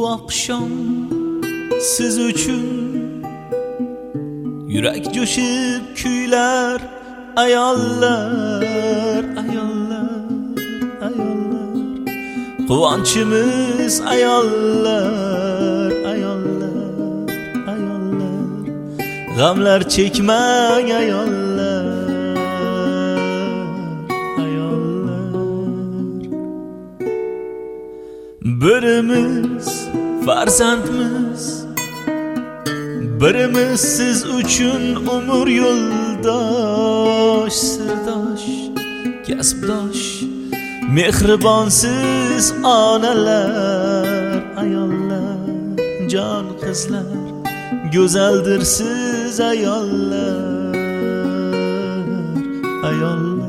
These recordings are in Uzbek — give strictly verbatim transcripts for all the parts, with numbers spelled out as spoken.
oqshom siz uchun yurak jo'shib kuylar ayollar ayollar ayollar quvonchimiz ayollar ayollar ayollar g'amlar chekmang ayollar birimiz farzandmiz, birimiz siz uchun umr yo'ldosh, sirdosh, kasbdosh, mehribonsiz onalar, ayollar, jon qizlar, go'zaldir siz ayollar, ayollar.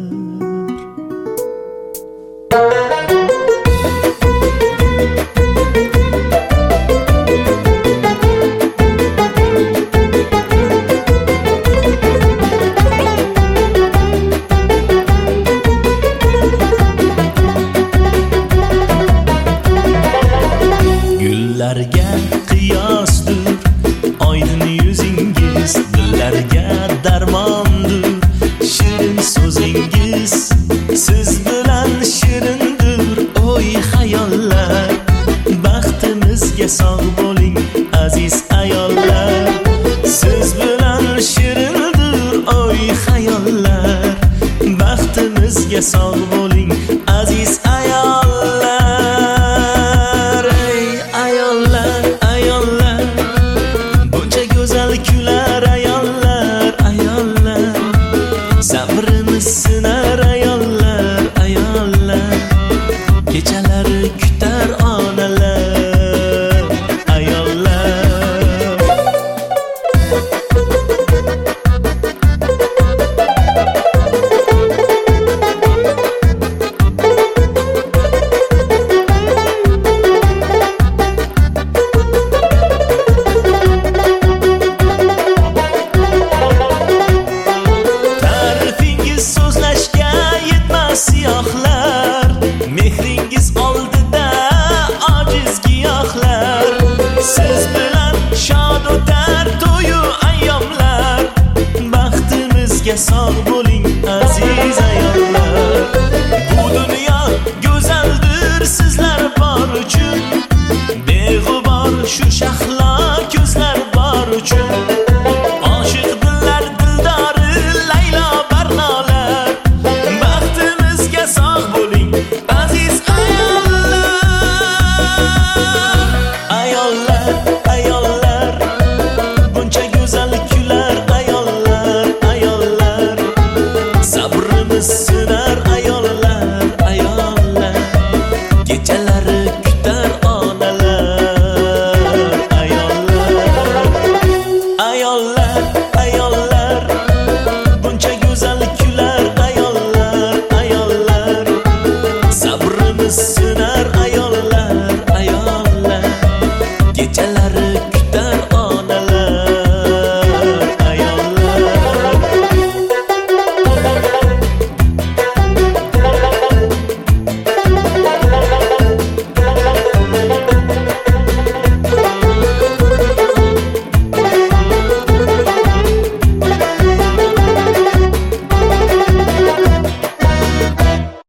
Gullarga qiyosdir oydin yuzingiz, dillarga darmondir shirin so'zingiz, siz bilan shirindir o'y xayollar, baxtimizga sog' bo'ling aziz ayollar, siz bilan shirindir o'y xayollar, baxtimizga sog' bo'ling aziz ayollar. Sabrimiz sinar ayollar, ayollar, kechalari kutar onalar, ayollar. Siyohlar, mehringiz oldida ojiz giyohlar, siz bilan shod o'tar to'yu ayyomlar, baxtimizga sog' bo'ling aziz ayollar, bu dunyo go'zaldir sizlar bor uchun, beg'ubor shu shahlo ko'zlar bor uchun, oshiq dillar dildori Laylo Barnolar, sog' bo'ling aziz ayollar, ayollar.